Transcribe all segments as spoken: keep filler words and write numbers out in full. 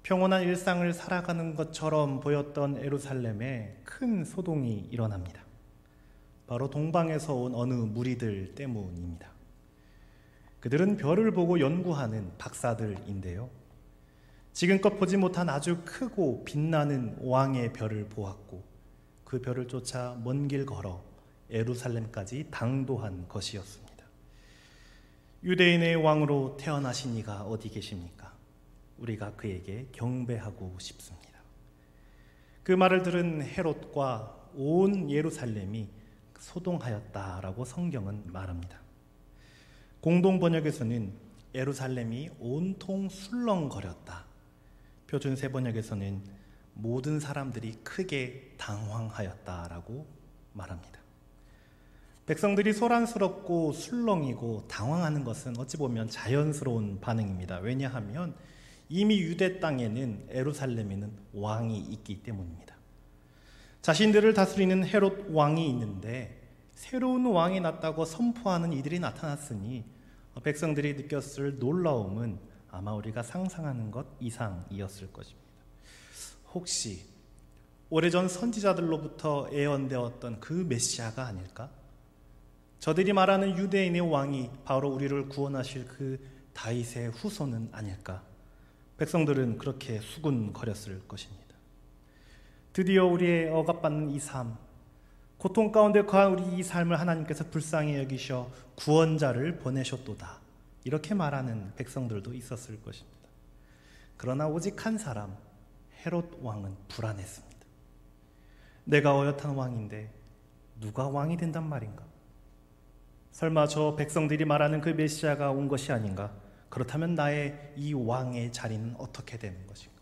평온한 일상을 살아가는 것처럼 보였던 예루살렘에 큰 소동이 일어납니다. 바로 동방에서 온 어느 무리들 때문입니다. 그들은 별을 보고 연구하는 박사들인데요. 지금껏 보지 못한 아주 크고 빛나는 왕의 별을 보았고 그 별을 쫓아 먼 길 걸어 예루살렘까지 당도한 것이었습니다. 유대인의 왕으로 태어나신 이가 어디 계십니까? 우리가 그에게 경배하고 싶습니다. 그 말을 들은 헤롯과 온 예루살렘이 소동하였다라고 성경은 말합니다. 공동 번역에서는 예루살렘이 온통 술렁거렸다. 표준세 번역에서는 모든 사람들이 크게 당황하였다라고 말합니다. 백성들이 소란스럽고 술렁이고 당황하는 것은 어찌 보면 자연스러운 반응입니다. 왜냐하면 이미 유대 땅에는 예루살렘에는 왕이 있기 때문입니다. 자신들을 다스리는 헤롯 왕이 있는데 새로운 왕이 났다고 선포하는 이들이 나타났으니 백성들이 느꼈을 놀라움은 아마 우리가 상상하는 것 이상이었을 것입니다. 혹시 오래전 선지자들로부터 예언되었던 그 메시아가 아닐까? 저들이 말하는 유대인의 왕이 바로 우리를 구원하실 그 다윗의 후손은 아닐까? 백성들은 그렇게 수군거렸을 것입니다. 드디어 우리의 억압받는 이 삶, 고통 가운데 거한 우리 이 삶을 하나님께서 불쌍히 여기셔 구원자를 보내셨도다. 이렇게 말하는 백성들도 있었을 것입니다. 그러나 오직 한 사람, 헤롯 왕은 불안했습니다. 내가 어엿한 왕인데 누가 왕이 된단 말인가? 설마 저 백성들이 말하는 그 메시아가 온 것이 아닌가? 그렇다면 나의 이 왕의 자리는 어떻게 되는 것인가?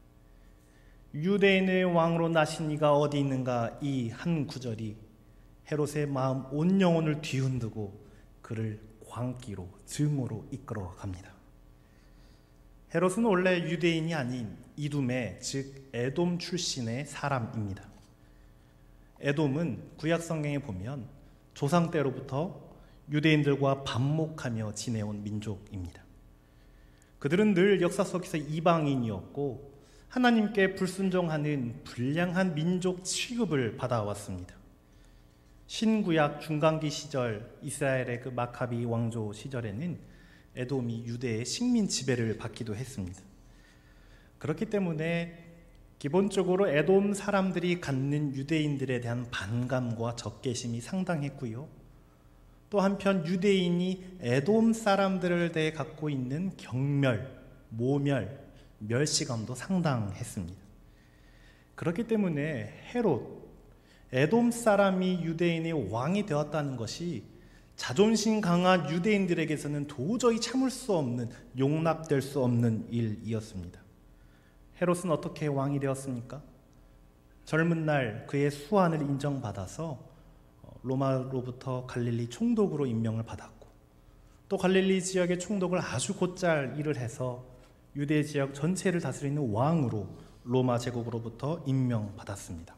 유대인의 왕으로 나신 이가 어디 있는가? 이 한 구절이 헤롯의 마음 온 영혼을 뒤흔들고 그를 광기로 증오로 이끌어 갑니다. 헤롯은 원래 유대인이 아닌 이둠의 즉 에돔 출신의 사람입니다. 에돔은 구약 성경에 보면 조상 때로부터 유대인들과 반목하며 지내온 민족입니다. 그들은 늘 역사 속에서 이방인이었고 하나님께 불순종하는 불량한 민족 취급을 받아왔습니다. 신구약 중간기 시절 이스라엘의 그 마카비 왕조 시절에는 에돔이 유대의 식민 지배를 받기도 했습니다. 그렇기 때문에 기본적으로 에돔 사람들이 갖는 유대인들에 대한 반감과 적개심이 상당했고요. 또 한편 유대인이 에돔 사람들에 대해 갖고 있는 경멸, 모멸, 멸시감도 상당했습니다. 그렇기 때문에 헤롯, 에돔 사람이 유대인의 왕이 되었다는 것이 자존심 강한 유대인들에게서는 도저히 참을 수 없는, 용납될 수 없는 일이었습니다. 헤롯은 어떻게 왕이 되었습니까? 젊은 날 그의 수완을 인정받아서 로마로부터 갈릴리 총독으로 임명을 받았고 또 갈릴리 지역의 총독을 아주 곧잘 일을 해서 유대 지역 전체를 다스리는 왕으로 로마 제국으로부터 임명받았습니다.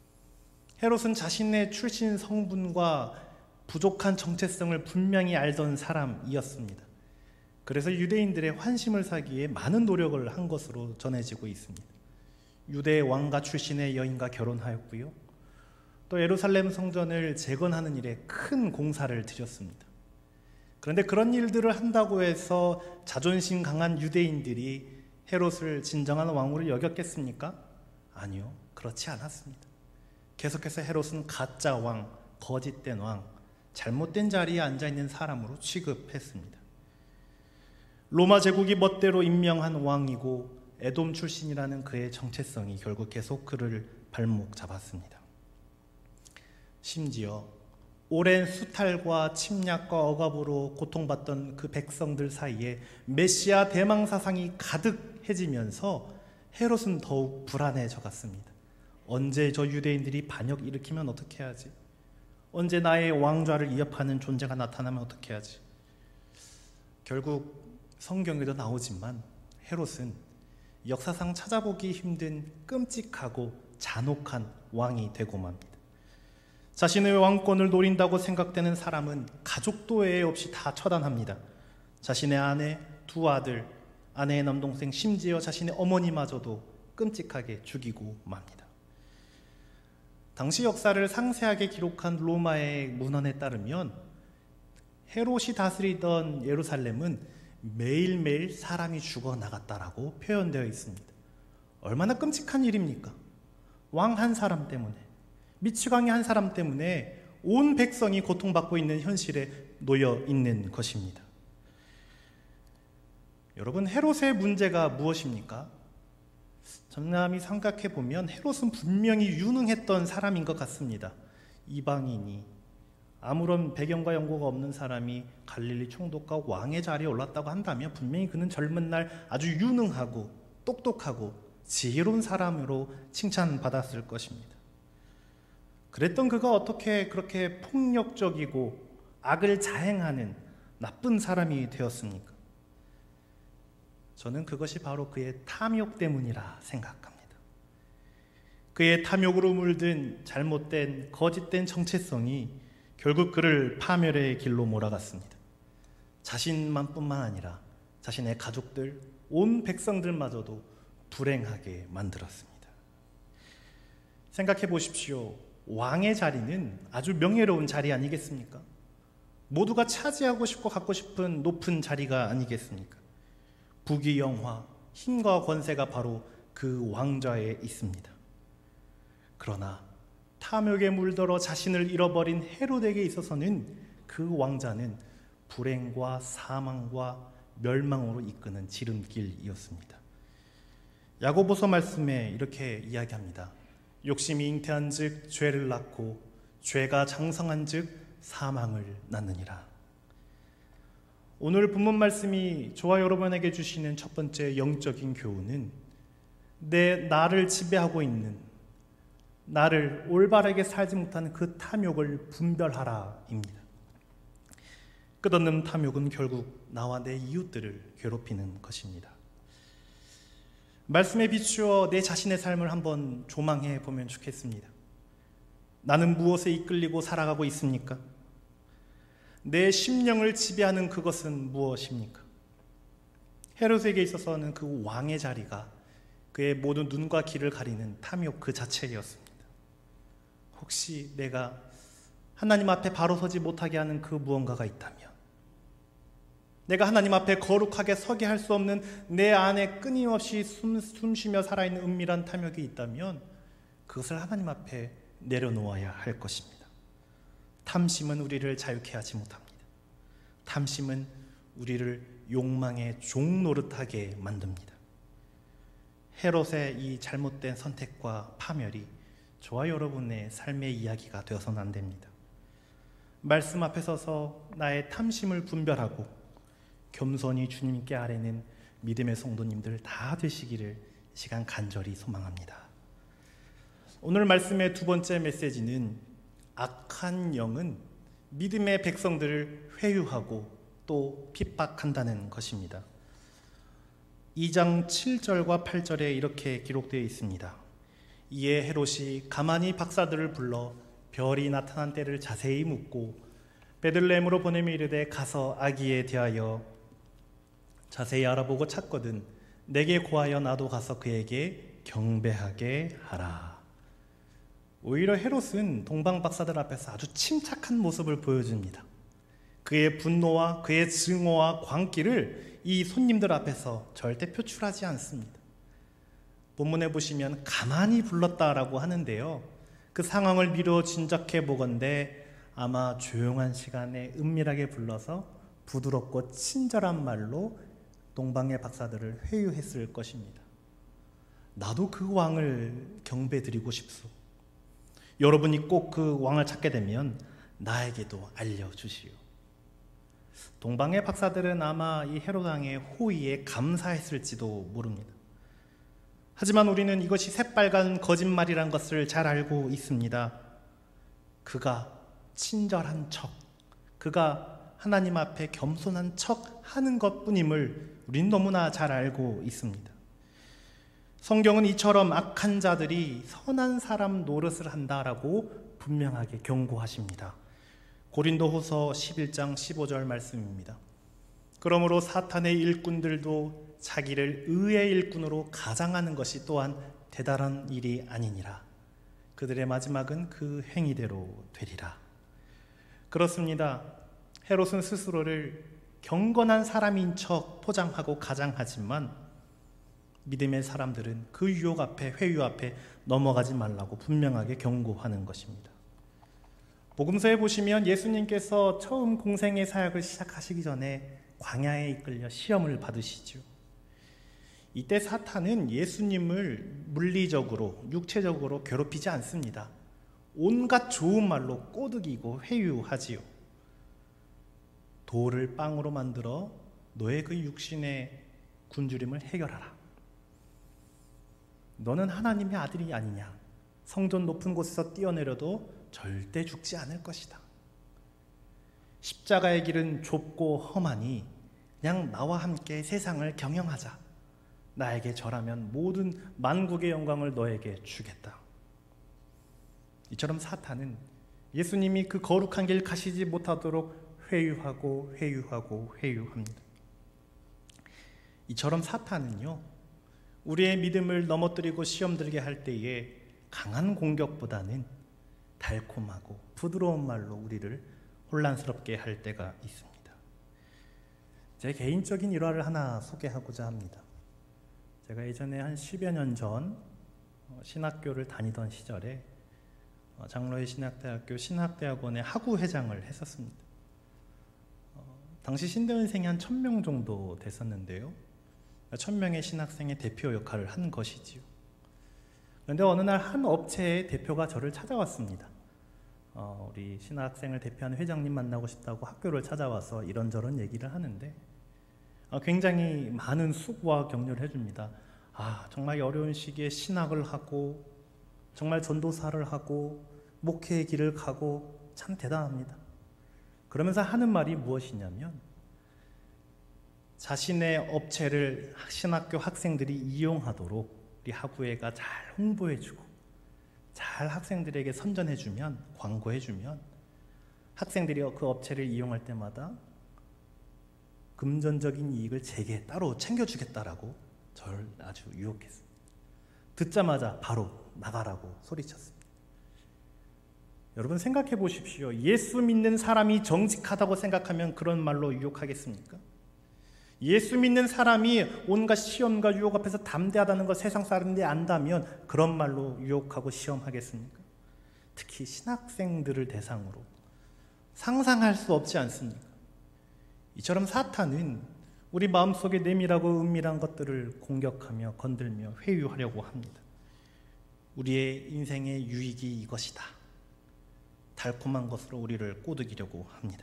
헤롯은 자신의 출신 성분과 부족한 정체성을 분명히 알던 사람이었습니다. 그래서 유대인들의 환심을 사기 위해 많은 노력을 한 것으로 전해지고 있습니다. 유대 왕가 출신의 여인과 결혼하였고요. 또 예루살렘 성전을 재건하는 일에 큰 공사를 들였습니다. 그런데 그런 일들을 한다고 해서 자존심 강한 유대인들이 헤롯을 진정한 왕으로 여겼겠습니까? 아니요, 그렇지 않았습니다. 계속해서 헤롯은 가짜 왕, 거짓된 왕, 잘못된 자리에 앉아있는 사람으로 취급했습니다. 로마 제국이 멋대로 임명한 왕이고 에돔 출신이라는 그의 정체성이 결국 계속 그를 발목 잡았습니다. 심지어 오랜 수탈과 침략과 억압으로 고통받던 그 백성들 사이에 메시아 대망 사상이 가득해지면서 헤롯은 더욱 불안해져 갔습니다. 언제 저 유대인들이 반역 일으키면 어떻게 하지? 언제 나의 왕좌를 위협하는 존재가 나타나면 어떻게 하지? 결국 성경에도 나오지만 헤롯은 역사상 찾아보기 힘든 끔찍하고 잔혹한 왕이 되고 맙니다. 자신의 왕권을 노린다고 생각되는 사람은 가족도 예외 없이 다 처단합니다. 자신의 아내, 두 아들, 아내의 남동생, 심지어 자신의 어머니마저도 끔찍하게 죽이고 맙니다. 당시 역사를 상세하게 기록한 로마의 문헌에 따르면 헤롯이 다스리던 예루살렘은 매일매일 사람이 죽어나갔다라고 표현되어 있습니다. 얼마나 끔찍한 일입니까? 왕 한 사람 때문에, 미치광이 한 사람 때문에 온 백성이 고통받고 있는 현실에 놓여 있는 것입니다. 여러분, 헤롯의 문제가 무엇입니까? 정남이 생각해 보면 헤롯은 분명히 유능했던 사람인 것 같습니다. 이방인이, 아무런 배경과 연고가 없는 사람이 갈릴리 총독과 왕의 자리에 올랐다고 한다면 분명히 그는 젊은 날 아주 유능하고 똑똑하고 지혜로운 사람으로 칭찬받았을 것입니다. 그랬던 그가 어떻게 그렇게 폭력적이고 악을 자행하는 나쁜 사람이 되었습니까? 저는 그것이 바로 그의 탐욕 때문이라 생각합니다. 그의 탐욕으로 물든 잘못된 거짓된 정체성이 결국 그를 파멸의 길로 몰아갔습니다. 자신만 뿐만 아니라 자신의 가족들, 온 백성들마저도 불행하게 만들었습니다. 생각해 보십시오. 왕의 자리는 아주 명예로운 자리 아니겠습니까? 모두가 차지하고 싶고 갖고 싶은 높은 자리가 아니겠습니까? 부귀영화, 힘과 권세가 바로 그 왕좌에 있습니다. 그러나 탐욕에 물들어 자신을 잃어버린 헤롯에게 있어서는 그 왕자는 불행과 사망과 멸망으로 이끄는 지름길이었습니다. 야고보서 말씀에 이렇게 이야기합니다. 욕심이 잉태한 즉 죄를 낳고 죄가 장성한 즉 사망을 낳느니라. 오늘 본문 말씀이 저와 여러분에게 주시는 첫 번째 영적인 교훈은 내 나를 지배하고 있는, 나를 올바르게 살지 못하는 그 탐욕을 분별하라입니다. 끝없는 탐욕은 결국 나와 내 이웃들을 괴롭히는 것입니다. 말씀에 비추어 내 자신의 삶을 한번 조망해 보면 좋겠습니다. 나는 무엇에 이끌리고 살아가고 있습니까? 내 심령을 지배하는 그것은 무엇입니까? 헤롯에게 있어서는 그 왕의 자리가 그의 모든 눈과 귀를 가리는 탐욕 그 자체였습니다. 혹시 내가 하나님 앞에 바로 서지 못하게 하는 그 무언가가 있다면, 내가 하나님 앞에 거룩하게 서게 할 수 없는 내 안에 끊임없이 숨, 숨쉬며 살아있는 은밀한 탐욕이 있다면 그것을 하나님 앞에 내려놓아야 할 것입니다. 탐심은 우리를 자유케 하지 못합니다. 탐심은 우리를 욕망의 종 노릇하게 만듭니다. 헤롯의 이 잘못된 선택과 파멸이 저와 여러분의 삶의 이야기가 되어서는 안 됩니다. 말씀 앞에 서서 나의 탐심을 분별하고 겸손히 주님께 아뢰는 믿음의 성도님들 다 되시기를 시간 간절히 소망합니다. 오늘 말씀의 두 번째 메시지는 악한 영은 믿음의 백성들을 회유하고 또 핍박한다는 것입니다. 이 장 칠 절과 팔 절에 이렇게 기록되어 있습니다. 이에 헤롯이 가만히 박사들을 불러 별이 나타난 때를 자세히 묻고 베들레헴으로 보내며 이르되 가서 아기에 대하여 자세히 알아보고 찾거든 내게 고하여 나도 가서 그에게 경배하게 하라. 오히려 헤롯은 동방 박사들 앞에서 아주 침착한 모습을 보여줍니다. 그의 분노와 그의 증오와 광기를 이 손님들 앞에서 절대 표출하지 않습니다. 본문에 보시면 가만히 불렀다라고 하는데요, 그 상황을 미루어 짐작해 보건대 아마 조용한 시간에 은밀하게 불러서 부드럽고 친절한 말로 동방의 박사들을 회유했을 것입니다. 나도 그 왕을 경배드리고 싶소. 여러분이 꼭 그 왕을 찾게 되면 나에게도 알려주시오. 동방의 박사들은 아마 이 헤롯 왕의 호의에 감사했을지도 모릅니다. 하지만 우리는 이것이 새빨간 거짓말이란 것을 잘 알고 있습니다. 그가 친절한 척, 그가 하나님 앞에 겸손한 척 하는 것뿐임을 우린 너무나 잘 알고 있습니다. 성경은 이처럼 악한 자들이 선한 사람 노릇을 한다라고 분명하게 경고하십니다. 고린도후서 십일 장 십오 절 말씀입니다. 그러므로 사탄의 일꾼들도 자기를 의의 일꾼으로 가장하는 것이 또한 대단한 일이 아니니라. 그들의 마지막은 그 행위대로 되리라. 그렇습니다. 헤롯은 스스로를 경건한 사람인 척 포장하고 가장하지만 믿음의 사람들은 그 유혹 앞에, 회유 앞에 넘어가지 말라고 분명하게 경고하는 것입니다. 복음서에 보시면 예수님께서 처음 공생의 사역을 시작하시기 전에 광야에 이끌려 시험을 받으시죠. 이때 사탄은 예수님을 물리적으로, 육체적으로 괴롭히지 않습니다. 온갖 좋은 말로 꼬드기고 회유하지요. 돌을 빵으로 만들어 너의 그 육신의 굶주림을 해결하라. 너는 하나님의 아들이 아니냐. 성전 높은 곳에서 뛰어내려도 절대 죽지 않을 것이다. 십자가의 길은 좁고 험하니 그냥 나와 함께 세상을 경영하자. 나에게 절하면 모든 만국의 영광을 너에게 주겠다. 이처럼 사탄은 예수님이 그 거룩한 길 가시지 못하도록 회유하고 회유하고 회유합니다. 이처럼 사탄은요, 우리의 믿음을 넘어뜨리고 시험들게 할 때에 강한 공격보다는 달콤하고 부드러운 말로 우리를 혼란스럽게 할 때가 있습니다. 제 개인적인 일화를 하나 소개하고자 합니다. 제가 예전에 한 십여 년 전 신학교를 다니던 시절에 장로의 신학대학교 신학대학원의 학우회장을 했었습니다. 당시 신대원생이 한 천 명 정도 됐었는데요. 천 명의 신학생의 대표 역할을 한 것이지요. 그런데 어느 날 한 업체의 대표가 저를 찾아왔습니다. 어, 우리 신학생을 대표하는 회장님 만나고 싶다고 학교를 찾아와서 이런저런 얘기를 하는데 어, 굉장히 많은 수고와 격려를 해줍니다. 아, 정말 어려운 시기에 신학을 하고 정말 전도사를 하고 목회의 길을 가고 참 대단합니다. 그러면서 하는 말이 무엇이냐면 자신의 업체를 신학교 학생들이 이용하도록 우리 학우회가 잘 홍보해주고 잘 학생들에게 선전해주면, 광고해주면 학생들이 그 업체를 이용할 때마다 금전적인 이익을 제게 따로 챙겨주겠다라고 저를 아주 유혹했습니다. 듣자마자 바로 나가라고 소리쳤습니다. 여러분 생각해 보십시오. 예수 믿는 사람이 정직하다고 생각하면 그런 말로 유혹하겠습니까? 예수 믿는 사람이 온갖 시험과 유혹 앞에서 담대하다는 걸 세상 사람들이 안다면 그런 말로 유혹하고 시험하겠습니까? 특히 신학생들을 대상으로 상상할 수 없지 않습니까? 이처럼 사탄은 우리 마음속에 내밀하고 은밀한 것들을 공격하며 건들며 회유하려고 합니다. 우리의 인생의 유익이 이것이다. 달콤한 것으로 우리를 꼬드기려고 합니다.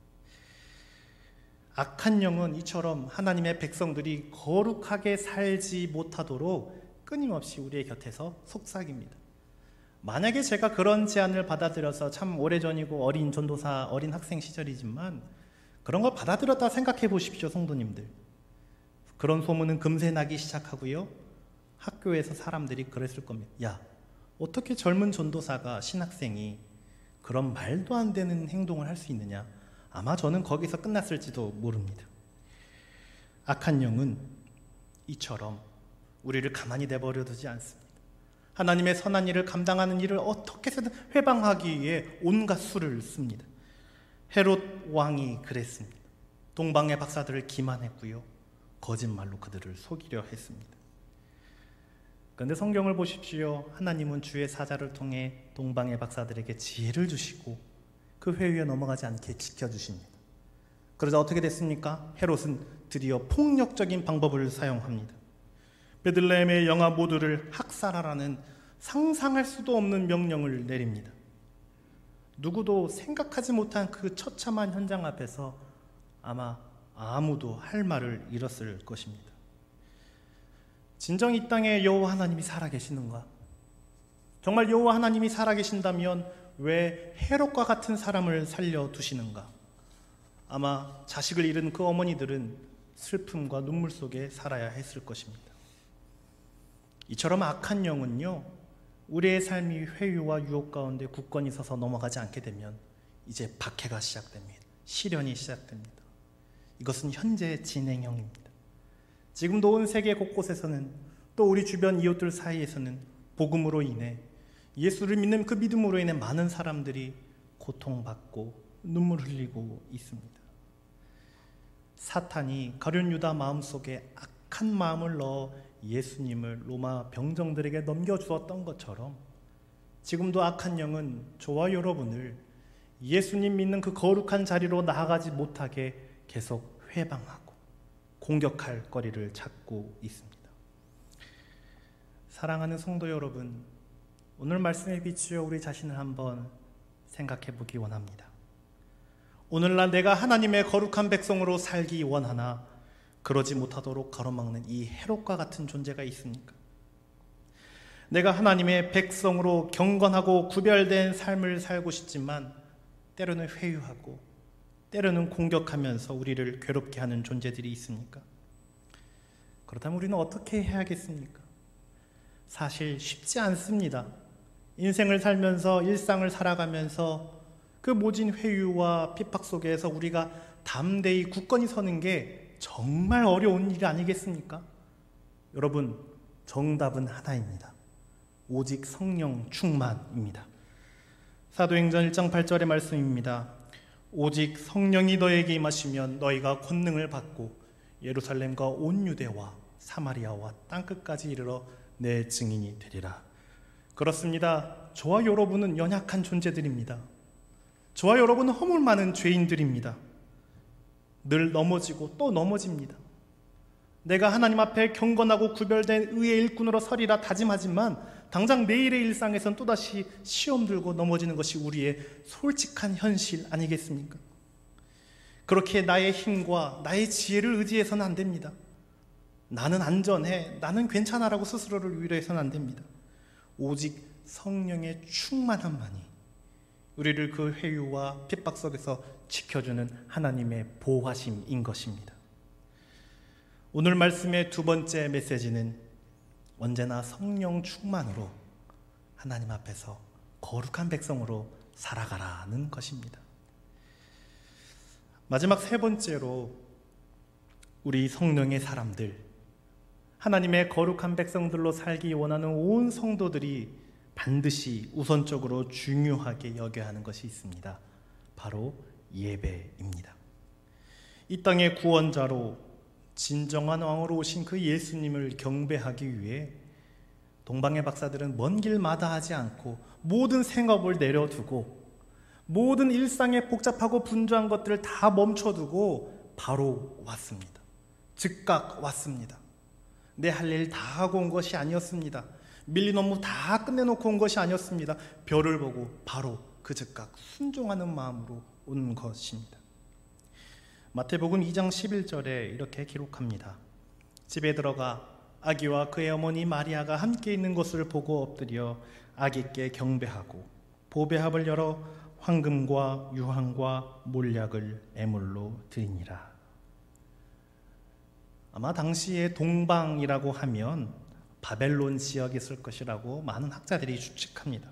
악한 영은 이처럼 하나님의 백성들이 거룩하게 살지 못하도록 끊임없이 우리의 곁에서 속삭입니다. 만약에 제가 그런 제안을 받아들여서 참 오래전이고 어린 전도사, 어린 학생 시절이지만 그런 걸 받아들였다 생각해 보십시오, 성도님들. 그런 소문은 금세 나기 시작하고요. 학교에서 사람들이 그랬을 겁니다. 야, 어떻게 젊은 전도사가, 신학생이 그런 말도 안 되는 행동을 할 수 있느냐? 아마 저는 거기서 끝났을지도 모릅니다. 악한 영은 이처럼 우리를 가만히 내버려 두지 않습니다. 하나님의 선한 일을 감당하는 일을 어떻게 해서든 회방하기 위해 온갖 수를 씁니다. 헤롯 왕이 그랬습니다. 동방의 박사들을 기만했고요. 거짓말로 그들을 속이려 했습니다. 그런데 성경을 보십시오. 하나님은 주의 사자를 통해 동방의 박사들에게 지혜를 주시고 그 회유에 넘어가지 않게 지켜주십니다. 그러자 어떻게 됐습니까? 헤롯은 드디어 폭력적인 방법을 사용합니다. 베들레헴의 영아 모두를 학살하라는 상상할 수도 없는 명령을 내립니다. 누구도 생각하지 못한 그 처참한 현장 앞에서 아마 아무도 할 말을 잃었을 것입니다. 진정 이 땅에 여호와 하나님이 살아계시는가? 정말 여호와 하나님이 살아계신다면 왜 헤롯과 같은 사람을 살려두시는가? 아마 자식을 잃은 그 어머니들은 슬픔과 눈물 속에 살아야 했을 것입니다. 이처럼 악한 영은요, 우리의 삶이 회유와 유혹 가운데 굳건히 서서 넘어가지 않게 되면 이제 박해가 시작됩니다. 시련이 시작됩니다. 이것은 현재 진행형입니다. 지금도 온 세계 곳곳에서는 또 우리 주변 이웃들 사이에서는 복음으로 인해 예수를 믿는 그 믿음으로 인해 많은 사람들이 고통받고 눈물 흘리고 있습니다. 사탄이 가룟 유다 마음속에 악한 마음을 넣어 예수님을 로마 병정들에게 넘겨주었던 것처럼 지금도 악한 영은 저와 여러분을 예수님 믿는 그 거룩한 자리로 나아가지 못하게 계속 회방하고 공격할 거리를 찾고 있습니다. 사랑하는 성도 여러분, 오늘 말씀에 비추어 우리 자신을 한번 생각해 보기 원합니다. 오늘날 내가 하나님의 거룩한 백성으로 살기 원하나 그러지 못하도록 가로막는 이 헤롯과 같은 존재가 있습니까? 내가 하나님의 백성으로 경건하고 구별된 삶을 살고 싶지만 때로는 회유하고 때로는 공격하면서 우리를 괴롭게 하는 존재들이 있습니까? 그렇다면 우리는 어떻게 해야겠습니까? 사실 쉽지 않습니다. 인생을 살면서 일상을 살아가면서 그 모진 회유와 핍박 속에서 우리가 담대히 굳건히 서는 게 정말 어려운 일 아니겠습니까? 여러분, 정답은 하나입니다. 오직 성령 충만입니다. 사도행전 일 장 팔 절의 말씀입니다. 오직 성령이 너에게 임하시면 너희가 권능을 받고 예루살렘과 온 유대와 사마리아와 땅끝까지 이르러 내 증인이 되리라. 그렇습니다. 저와 여러분은 연약한 존재들입니다. 저와 여러분은 허물 많은 죄인들입니다. 늘 넘어지고 또 넘어집니다. 내가 하나님 앞에 경건하고 구별된 의의 일꾼으로 서리라 다짐하지만 당장 내일의 일상에선 또다시 시험 들고 넘어지는 것이 우리의 솔직한 현실 아니겠습니까? 그렇게 나의 힘과 나의 지혜를 의지해서는 안 됩니다. 나는 안전해, 나는 괜찮아라고 스스로를 위로해서는 안 됩니다. 오직 성령의 충만함만이 우리를 그 회유와 핍박 속에서 지켜주는 하나님의 보호하심인 것입니다. 오늘 말씀의 두 번째 메시지는 언제나 성령 충만으로 하나님 앞에서 거룩한 백성으로 살아가라는 것입니다. 마지막 세 번째로 우리 성령의 사람들, 하나님의 거룩한 백성들로 살기 원하는 온 성도들이 반드시 우선적으로 중요하게 여겨야 하는 것이 있습니다. 바로 예배입니다. 이 땅의 구원자로 진정한 왕으로 오신 그 예수님을 경배하기 위해 동방의 박사들은 먼 길 마다하지 않고 모든 생업을 내려두고 모든 일상의 복잡하고 분주한 것들을 다 멈춰두고 바로 왔습니다. 즉각 왔습니다. 내 할 일 다 하고 온 것이 아니었습니다. 밀린 업무 다 끝내놓고 온 것이 아니었습니다. 별을 보고 바로 그 즉각 순종하는 마음으로 온 것입니다. 마태복음 이 장 십일 절에 이렇게 기록합니다. 집에 들어가 아기와 그의 어머니 마리아가 함께 있는 것을 보고 엎드려 아기께 경배하고 보배합을 열어 황금과 유황과 몰약을 애물로 드리니라. 아마 당시에 동방이라고 하면 바벨론 지역에 있을 것이라고 많은 학자들이 추측합니다.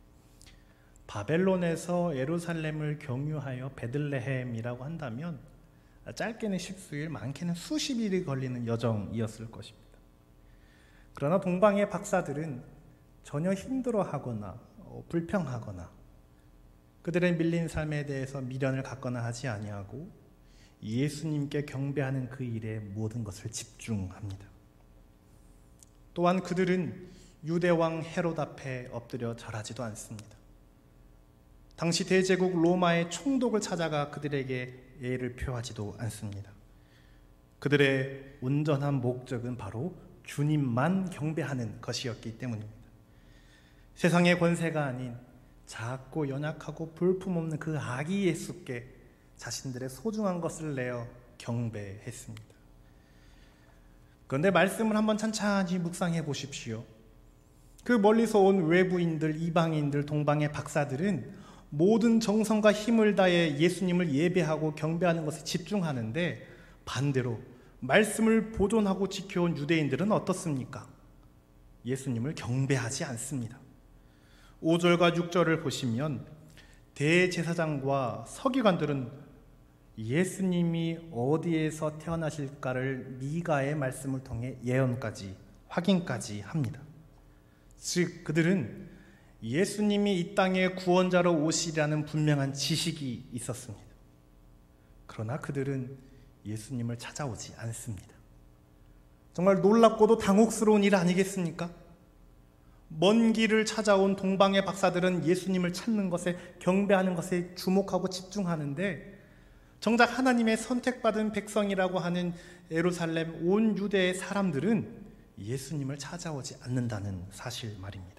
바벨론에서 예루살렘을 경유하여 베들레헴이라고 한다면 짧게는 십수일, 많게는 수십 일이 걸리는 여정이었을 것입니다. 그러나 동방의 박사들은 전혀 힘들어하거나 어, 불평하거나 그들의 밀린 삶에 대해서 미련을 갖거나 하지 아니하고 예수님께 경배하는 그 일에 모든 것을 집중합니다. 또한 그들은 유대왕 헤롯 앞에 엎드려 절하지도 않습니다. 당시 대제국 로마의 총독을 찾아가 그들에게 예의를 표하지도 않습니다. 그들의 온전한 목적은 바로 주님만 경배하는 것이었기 때문입니다. 세상의 권세가 아닌 작고 연약하고 볼품없는 그 아기 예수께 자신들의 소중한 것을 내어 경배했습니다. 그런데 말씀을 한번 찬찬히 묵상해 보십시오. 그 멀리서 온 외부인들, 이방인들, 동방의 박사들은 모든 정성과 힘을 다해 예수님을 예배하고 경배하는 것에 집중하는데 반대로 말씀을 보존하고 지켜온 유대인들은 어떻습니까? 예수님을 경배하지 않습니다. 오 절과 육 절을 보시면 대제사장과 서기관들은 예수님이 어디에서 태어나실까를 미가의 말씀을 통해 예언까지 확인까지 합니다. 즉 그들은 예수님이 이 땅에 구원자로 오시리라는 분명한 지식이 있었습니다. 그러나 그들은 예수님을 찾아오지 않습니다. 정말 놀랍고도 당혹스러운 일 아니겠습니까? 먼 길을 찾아온 동방의 박사들은 예수님을 찾는 것에, 경배하는 것에 주목하고 집중하는데, 정작 하나님의 선택받은 백성이라고 하는 예루살렘 온 유대의 사람들은 예수님을 찾아오지 않는다는 사실 말입니다.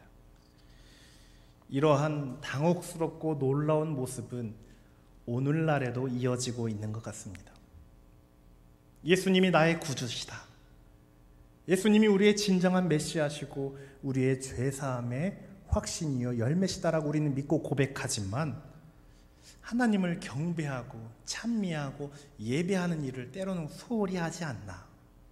이러한 당혹스럽고 놀라운 모습은 오늘날에도 이어지고 있는 것 같습니다. 예수님이 나의 구주시다. 예수님이 우리의 진정한 메시아시고 우리의 죄사함의 확신이요 열매시다라고 우리는 믿고 고백하지만, 하나님을 경배하고 찬미하고 예배하는 일을 때로는 소홀히 하지 않나.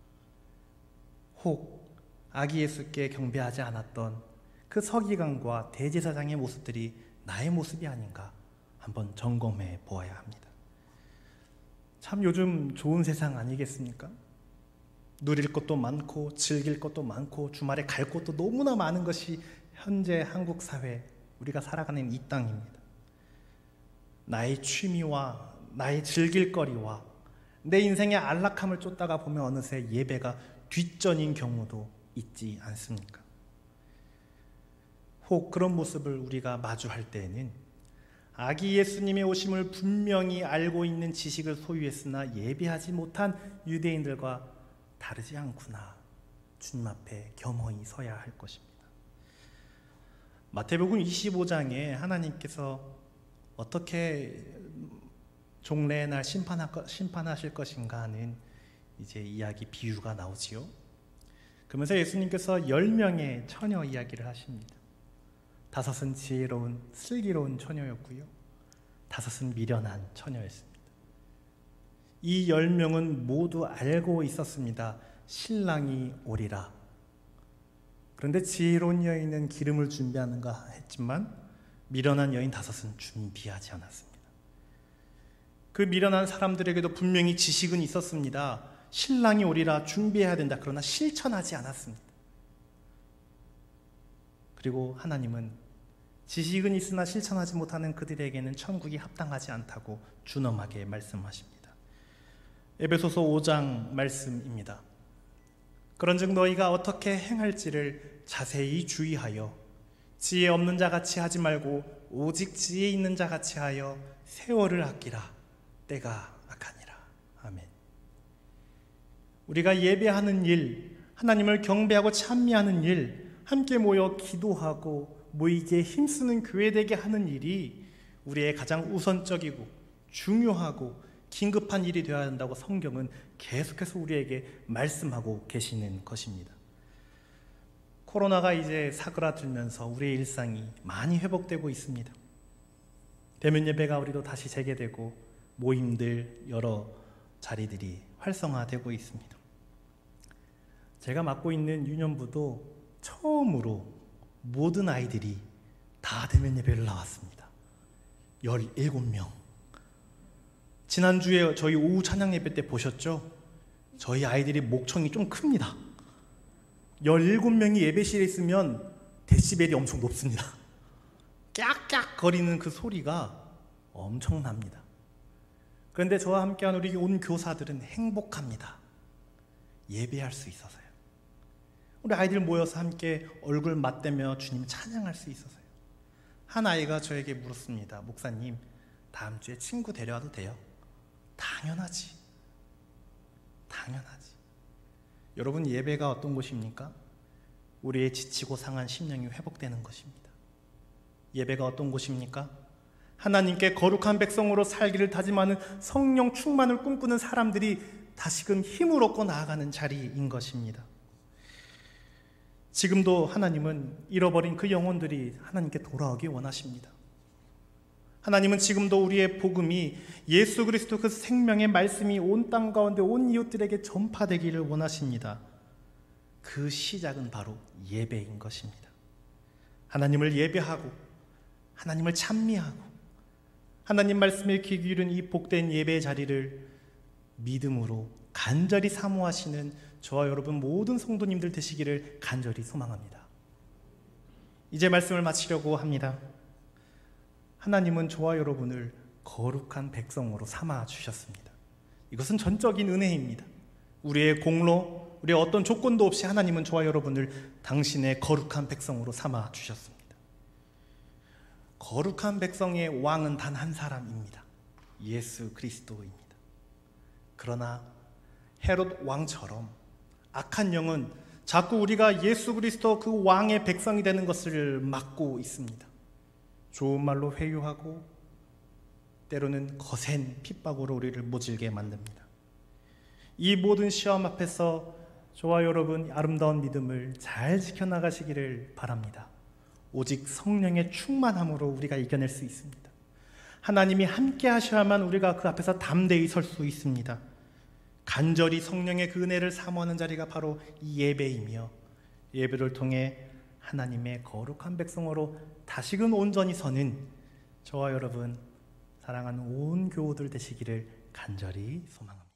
혹 아기 예수께 경배하지 않았던 그 서기관과 대제사장의 모습들이 나의 모습이 아닌가 한번 점검해 보아야 합니다. 참 요즘 좋은 세상 아니겠습니까? 누릴 것도 많고 즐길 것도 많고 주말에 갈 곳도 너무나 많은 것이 현재 한국 사회, 우리가 살아가는 이 땅입니다. 나의 취미와 나의 즐길 거리와 내 인생의 안락함을 쫓다가 보면 어느새 예배가 뒷전인 경우도 있지 않습니까? 혹 그런 모습을 우리가 마주할 때에는 아기 예수님의 오심을 분명히 알고 있는 지식을 소유했으나 예배하지 못한 유대인들과 다르지 않구나. 주님 앞에 겸허히 서야 할 것입니다. 마태복음 이십오 장에 하나님께서 어떻게 종례의 날 심판하실 것인가 하는 이제 이야기, 비유가 나오지요. 그러면서 예수님께서 열 명의 처녀 이야기를 하십니다. 다섯은 지혜로운 슬기로운 처녀였고요, 다섯은 미련한 처녀였습니다. 이 열 명은 모두 알고 있었습니다. 신랑이 오리라. 그런데 지혜로운 여인은 기름을 준비하는가 했지만 미련한 여인 다섯은 준비하지 않았습니다. 그 미련한 사람들에게도 분명히 지식은 있었습니다. 신랑이 오리라, 준비해야 된다. 그러나 실천하지 않았습니다. 그리고 하나님은 지식은 있으나 실천하지 못하는 그들에게는 천국이 합당하지 않다고 준엄하게 말씀하십니다. 에베소서 오 장 말씀입니다. 그런즉 너희가 어떻게 행할지를 자세히 주의하여 지혜 없는 자 같이 하지 말고 오직 지혜 있는 자 같이 하여 세월을 아끼라. 때가 악하니라. 아멘. 우리가 예배하는 일, 하나님을 경배하고 찬미하는 일, 함께 모여 기도하고 모이게 힘쓰는 교회 되게 하는 일이 우리의 가장 우선적이고 중요하고 긴급한 일이 되어야 한다고 성경은 계속해서 우리에게 말씀하고 계시는 것입니다. 코로나가 이제 사그라들면서 우리의 일상이 많이 회복되고 있습니다. 대면 예배가 우리도 다시 재개되고 모임들, 여러 자리들이 활성화되고 있습니다. 제가 맡고 있는 유년부도 처음으로 모든 아이들이 다 대면 예배를 나왔습니다. 열일곱 명. 지난주에 저희 오후 찬양 예배 때 보셨죠? 저희 아이들이 목청이 좀 큽니다. 열일곱 명이 예배실에 있으면 데시벨이 엄청 높습니다. 깍깍 거리는 그 소리가 엄청납니다. 그런데 저와 함께한 우리 온 교사들은 행복합니다. 예배할 수 있어서요. 우리 아이들 모여서 함께 얼굴 맞대며 주님 찬양할 수 있어서요. 한 아이가 저에게 물었습니다. 목사님, 다음 주에 친구 데려와도 돼요? 당연하지. 당연하지. 여러분, 예배가 어떤 곳입니까? 우리의 지치고 상한 심령이 회복되는 것입니다. 예배가 어떤 곳입니까? 하나님께 거룩한 백성으로 살기를 다짐하는 성령 충만을 꿈꾸는 사람들이 다시금 힘을 얻고 나아가는 자리인 것입니다. 지금도 하나님은 잃어버린 그 영혼들이 하나님께 돌아오기 원하십니다. 하나님은 지금도 우리의 복음이 예수 그리스도 그 생명의 말씀이 온 땅 가운데 온 이웃들에게 전파되기를 원하십니다. 그 시작은 바로 예배인 것입니다. 하나님을 예배하고 하나님을 찬미하고 하나님 말씀을 귀 기울인 이 복된 예배 자리를 믿음으로 간절히 사모하시는 저와 여러분 모든 성도님들 되시기를 간절히 소망합니다. 이제 말씀을 마치려고 합니다. 하나님은 저와 여러분을 거룩한 백성으로 삼아 주셨습니다. 이것은 전적인 은혜입니다. 우리의 공로, 우리의 어떤 조건도 없이 하나님은 저와 여러분을 당신의 거룩한 백성으로 삼아 주셨습니다. 거룩한 백성의 왕은 단 한 사람입니다. 예수 그리스도입니다. 그러나 헤롯 왕처럼 악한 영은 자꾸 우리가 예수 그리스도 그 왕의 백성이 되는 것을 막고 있습니다. 좋은 말로 회유하고 때로는 거센 핍박으로 우리를 모질게 만듭니다. 이 모든 시험 앞에서 저와 여러분 아름다운 믿음을 잘 지켜나가시기를 바랍니다. 오직 성령의 충만함으로 우리가 이겨낼 수 있습니다. 하나님이 함께 하셔야만 우리가 그 앞에서 담대히 설 수 있습니다. 간절히 성령의 그 은혜를 사모하는 자리가 바로 이 예배이며, 예배를 통해 하나님의 거룩한 백성으로 다시금 온전히 서는 저와 여러분 사랑하는 온 교우들 되시기를 간절히 소망합니다.